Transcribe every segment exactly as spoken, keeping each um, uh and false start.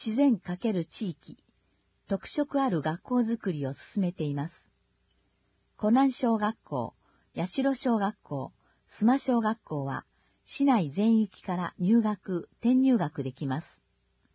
自然×地域、特色ある学校づくりを進めています。湖南小学校、八代小学校、須磨小学校は、市内全域から入学、転入学できます。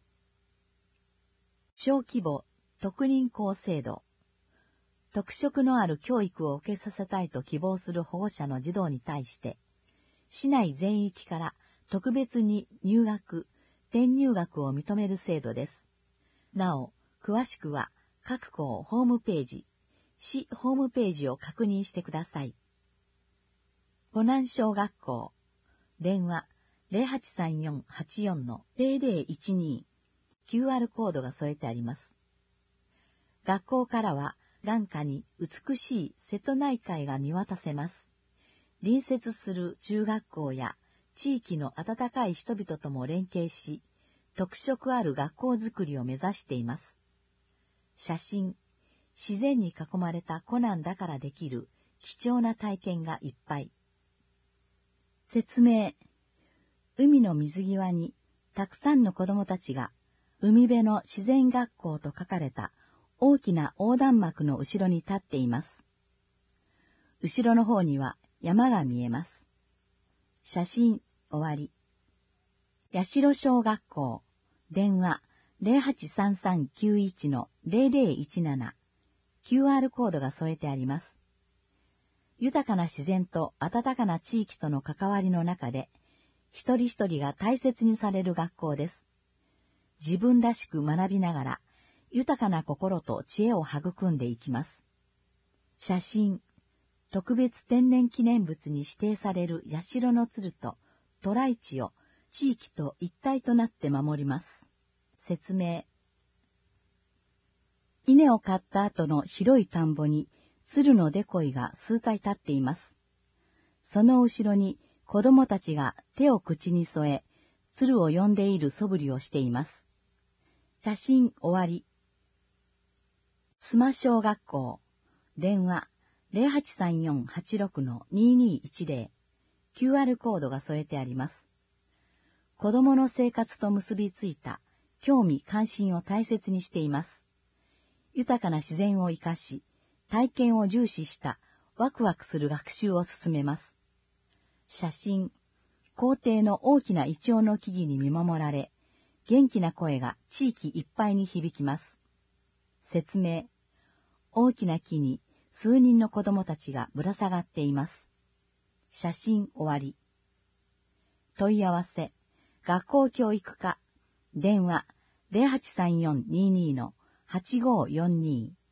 小規模特認校制度。特色のある教育を受けさせたいと希望する保護者の児童に対して、市内全域から特別に入学、転入学を認める制度です。なお、詳しくは各校ホームページ、市ホームページを確認してください。湖南小学校、電話 ゼロはちさんよんはちよんのゼロゼロいちに、キューアール コードが添えてあります。学校からは眼下に美しい瀬戸内海が見渡せます。隣接する中学校や地域の温かい人々とも連携し、特色ある学校づくりを目指しています。写真、自然に囲まれた湖南だからできる貴重な体験がいっぱい。説明、海の水際にたくさんの子供たちが海辺の自然学校と書かれた大きな横断幕の後ろに立っています。後ろの方には山が見えます。写真終わり。八代小学校、電話 ゼロはちさんさんきゅういちのゼロゼロいちなな、キューアール コードが添えてあります。豊かな自然と温かな地域との関わりの中で、一人一人が大切にされる学校です。自分らしく学びながら、豊かな心と知恵を育んでいきます。写真、特別天然記念物に指定される八代の鶴と渡来地を地域と一体となって守ります。説明。稲を刈った後の広い田んぼに鶴のデコイが数体立っています。その後ろに子供たちが手を口に添え、鶴を呼んでいる素振りをしています。写真終わり。須磨小学校、電話 ゼロはちさんよんはちろくのににいちゼロ、キューアール コードが添えてあります。子供の生活と結びついた興味関心を大切にしています。豊かな自然を生かし、体験を重視したワクワクする学習を進めます。写真、校庭の大きなイチョウの木々に見守られ、元気な声が地域いっぱいに響きます。説明、大きな木に数人の子供たちがぶら下がっています。写真終わり。問い合わせ、学校教育課、電話 ゼロはちさんよんににのはちごよんに。